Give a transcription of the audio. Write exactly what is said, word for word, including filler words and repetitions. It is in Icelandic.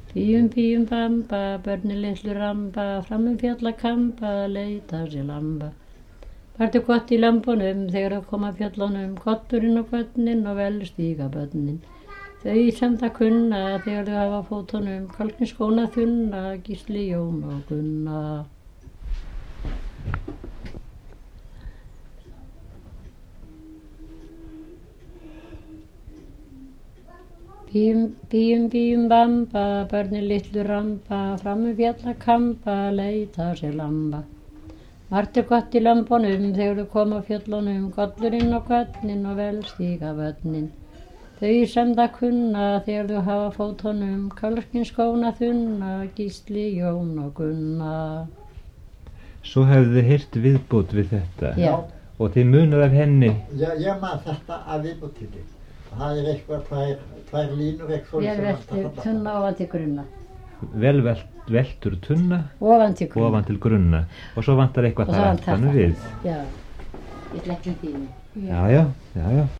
Píum, píum, bamba, börnin litlu ramba, fram um fjallakamba, leita sér lamba. Farðu gott í lömbunum þegar þau koma fjöllunum, kotturinn og börnin og vel stíga börnin. Þau sem það kunna þegar þau hafa fótunum, kálkin skóna þunna, Gísli, Jón og Gunna. Píum, píum, píum, bamba, börnin litlu ramba, fram um fjallakamba, leita sér lamba. Margt er gott í lömbunum þegar þau koma fjöllunum, kollurinn og börnin og vel stíga börnin. Þau sem það kunna þegar þau hafa fótunum, kálkin skóna þunna, Gísli, Jón og Gunna. Svo hefðu þið heyrt viðbót við þetta. Já. Og þið munar af henni. Já, ég man þetta af viðbótinni. Það er eitthvað tvær, tvær línur eitthvað. Vel veltur tunna ofan til grunna. Vel velt, veltur tunna Ofan til grunna. ofan til grunna. Og svo vantar eitthvað Og svo þar vantar aftan það. við. Já, í flettum tími. Já, já, já, já.